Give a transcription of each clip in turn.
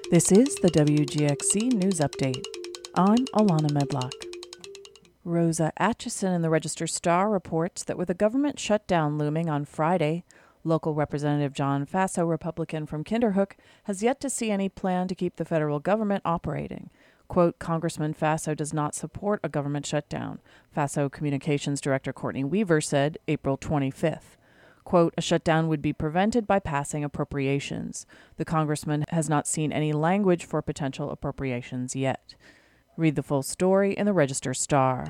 This is the WGXC News Update. I'm Alana Medlock. Rosa Atchison in the Register-Star reports that with a government shutdown looming on Friday, local Representative John Faso, Republican from Kinderhook, has yet to see any plan to keep the federal government operating. Quote, Congressman Faso does not support a government shutdown, Faso Communications Director Courtney Weaver said April 25th. Quote, a shutdown would be prevented by passing appropriations. The congressman has not seen any language for potential appropriations yet. Read the full story in the Register-Star.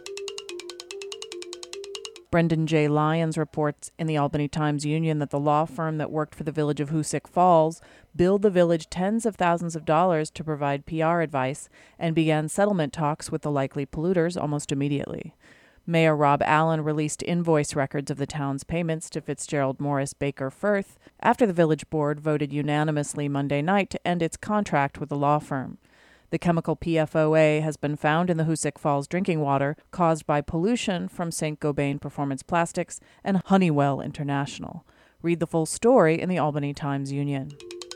Brendan J. Lyons reports in the Albany Times-Union that the law firm that worked for the village of Hoosick Falls billed the village tens of thousands of dollars to provide PR advice and began settlement talks with the likely polluters almost immediately. Mayor Rob Allen released invoice records of the town's payments to Fitzgerald Morris Baker Firth after the village board voted unanimously Monday night to end its contract with the law firm. The chemical PFOA has been found in the Hoosick Falls drinking water caused by pollution from St. Gobain Performance Plastics and Honeywell International. Read the full story in the Albany Times-Union.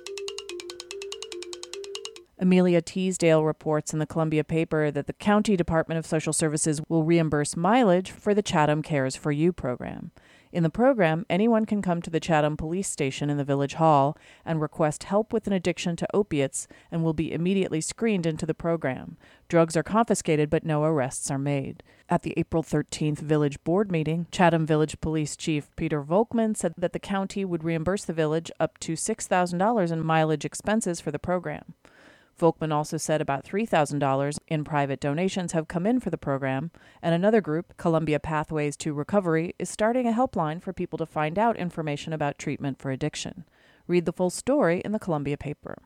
Amelia Teasdale reports in the Columbia paper that the County Department of Social Services will reimburse mileage for the Chatham Cares for You program. In the program, anyone can come to the Chatham Police Station in the Village Hall and request help with an addiction to opiates and will be immediately screened into the program. Drugs are confiscated, but no arrests are made. At the April 13th Village Board meeting, Chatham Village Police Chief Peter Volkman said that the county would reimburse the village up to $6,000 in mileage expenses for the program. Volkman also said about $3,000 in private donations have come in for the program, and another group, Columbia Pathways to Recovery, is starting a helpline for people to find out information about treatment for addiction. Read the full story in the Columbia paper.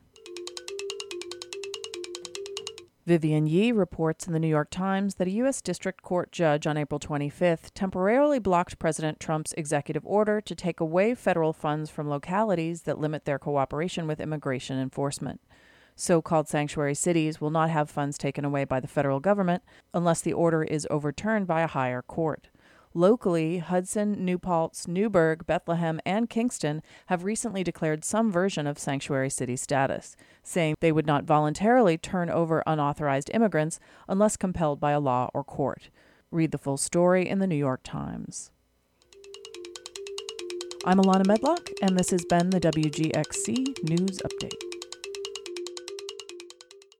Vivian Yee reports in the New York Times that a U.S. District Court judge on April 25th temporarily blocked President Trump's executive order to take away federal funds from localities that limit their cooperation with immigration enforcement. So-called sanctuary cities will not have funds taken away by the federal government unless the order is overturned by a higher court. Locally, Hudson, New Paltz, Newburgh, Bethlehem, and Kingston have recently declared some version of sanctuary city status, saying they would not voluntarily turn over unauthorized immigrants unless compelled by a law or court. Read the full story in the New York Times. I'm Alana Medlock, and this has been the WGXC News Update.